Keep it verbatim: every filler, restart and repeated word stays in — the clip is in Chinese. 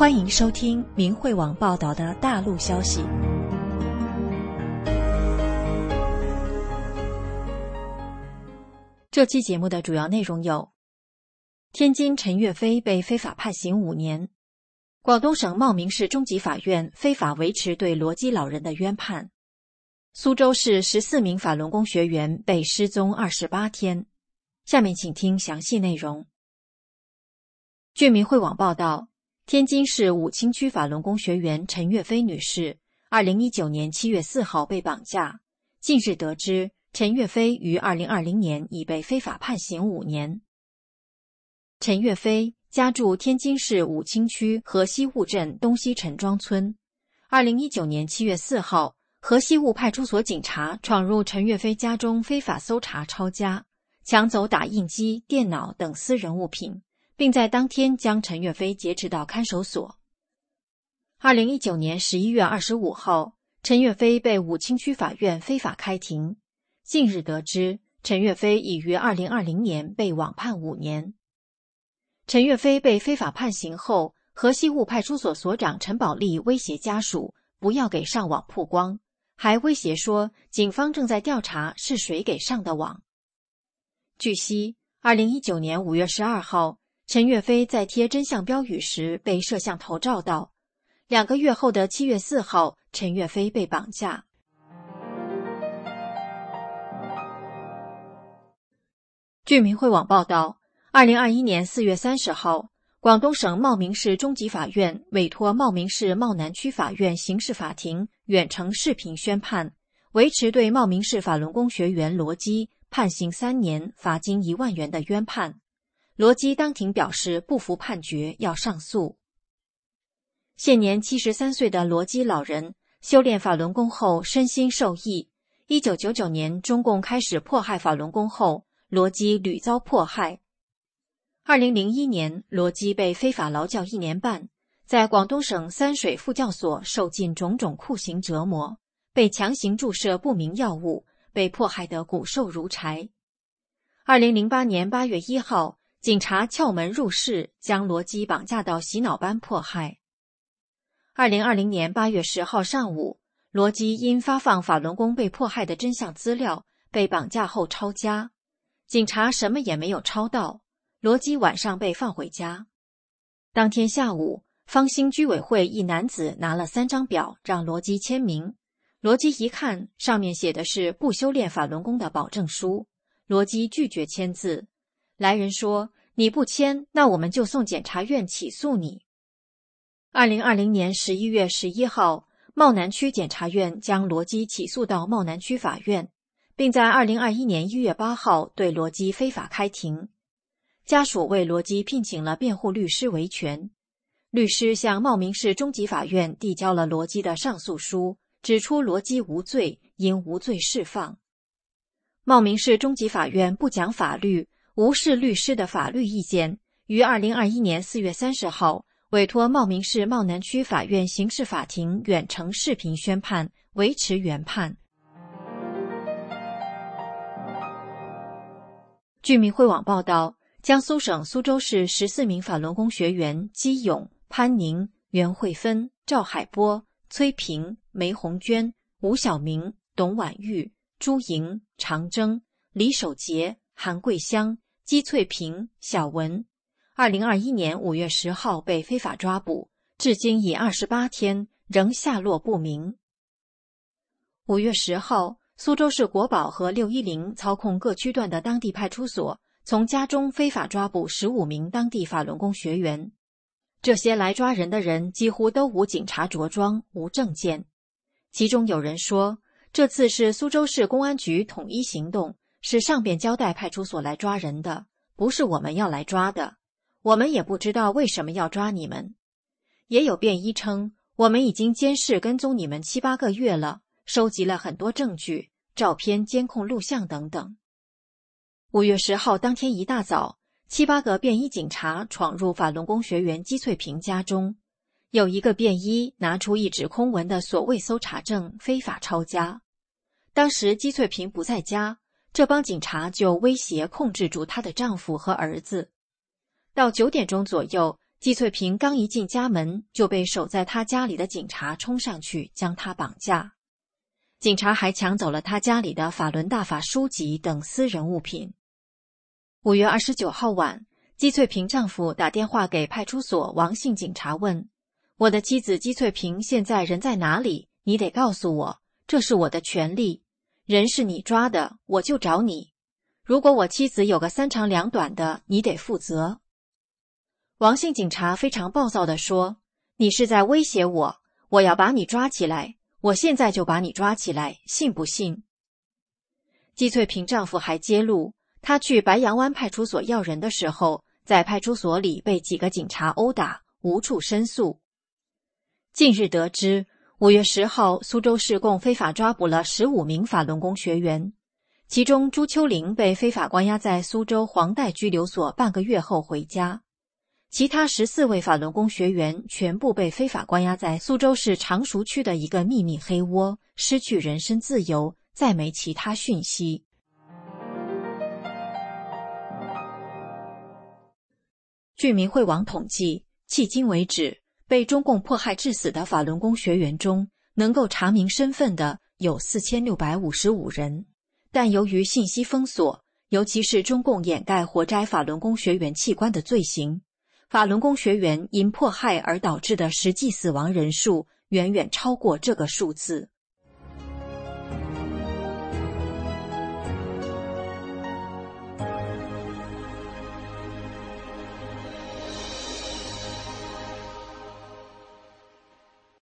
欢迎收听明慧网报道的大陆消息。这期节目的主要内容有：天津陈岳飞被非法判刑五年；广东省茂名市中级法院非法维持对罗基老人的冤判；苏州市十四名法轮功学员被失踪二十八天。下面请听详细内容。据明慧网报道，天津市武清区法轮功学员陈岳飞女士二零一九年七月四号被绑架，近日得知陈岳飞于二零二零年已被非法判刑五年。陈岳飞家住天津市武清区河西坞镇东西陈庄村。二零一九年七月四号，河西坞派出所警察闯入陈岳飞家中非法搜查抄家，抢走打印机、电脑等私人物品，并在当天将陈岳飞劫持到看守所。二零一九年十一月二十五号，陈岳飞被武清区法院非法开庭。近日得知，陈岳飞已于二零二零年被网判五年。陈岳飞被非法判刑后，河西坞派出所所长陈宝利威胁家属不要给上网曝光，还威胁说警方正在调查是谁给上的网。据悉，二零一九年五月十二号，陈岳飞在贴真相标语时被摄像头照到。两个月后的七月四号，陈岳飞被绑架。据明慧网报道，二零二一年四月三十号，广东省茂名市中级法院委托茂名市茂南区法院刑事法庭远程视频宣判，维持对茂名市法轮功学员罗基判刑三年、罚金一万元的冤判。罗基当庭表示不服判决，要上诉。现年七十三岁的罗基老人修炼法轮功后身心受益。一九九九年中共开始迫害法轮功后，罗基屡遭迫害。二零零一年，罗基被非法劳教一年半，在广东省三水副教所受尽种种酷刑折磨，被强行注射不明药物，被迫害得骨瘦如柴。二零零八年八月一号，警察撬门入室，将罗基绑架到洗脑班迫害。二零二零年八月十号上午，罗基因发放法轮功被迫害的真相资料，被绑架后抄家。警察什么也没有抄到，罗基晚上被放回家。当天下午，方兴居委会一男子拿了三张表让罗基签名。罗基一看，上面写的是不修炼法轮功的保证书。罗基拒绝签字。来人说，你不签，那我们就送检察院起诉你。二零二零年十一月十一号，茂南区检察院将罗基起诉到茂南区法院，并在二零二一年一月八号对罗基非法开庭。家属为罗基聘请了辩护律师维权。律师向茂名市中级法院递交了罗基的上诉书，指出罗基无罪，应无罪释放。茂名市中级法院不讲法律，无视律师的法律意见，于二零二一年四月三十号委托茂名市茂南区法院刑事法庭远程视频宣判，维持原判。据明慧网报道，江苏省苏州市十四名法轮功学员姬勇、潘宁、袁慧芬、赵海波、崔平、梅红娟、吴晓明、董婉玉、朱莹、常征、李守杰、韩桂香、姬翠萍、小文，二零二一年五月十号被非法抓捕，至今已二十八天，仍下落不明。五月十号，苏州市国保和六一零操控各区段的当地派出所从家中非法抓捕十五名当地法轮功学员。这些来抓人的人几乎都无警察着装，无证件。其中有人说，这次是苏州市公安局统一行动，是上边交代派出所来抓人的，不是我们要来抓的，我们也不知道为什么要抓你们。也有便衣称，我们已经监视跟踪你们七八个月了，收集了很多证据，照片、监控录像等等。五月十号当天一大早，七八个便衣警察闯入法轮功学员姬翠萍家中，有一个便衣拿出一纸空文的所谓搜查证，非法抄家。当时姬翠萍不在家，这帮警察就威胁控制住她的丈夫和儿子。到九点钟左右， 季翠萍刚一进家门，就被守在她家里的警察冲上去将她绑架。警察还抢走了她家里的法轮大法书籍等私人物品。五月二十九号晚，季翠萍丈夫打电话给派出所王姓警察问：我的妻子季翠萍现在人在哪里？你得告诉我，这是我的权利。人是你抓的，我就找你。如果我妻子有个三长两短的，你得负责。王姓警察非常暴躁地说：你是在威胁我，我要把你抓起来，我现在就把你抓起来，信不信？季翠萍丈夫还揭露，他去白杨湾派出所要人的时候，在派出所里被几个警察殴打，无处申诉。近日得知，五月十号，苏州市共非法抓捕了十五名法轮功学员，其中朱秋玲被非法关押在苏州黄带拘留所半个月后回家，其他十四位法轮功学员全部被非法关押在苏州市常熟区的一个秘密黑窝，失去人身自由，再没其他讯息。据民汇网统计，迄今为止，被中共迫害致死的法轮功学员中，能够查明身份的有四千六百五十五人，但由于信息封锁，尤其是中共掩盖活摘法轮功学员器官的罪行，法轮功学员因迫害而导致的实际死亡人数远远超过这个数字。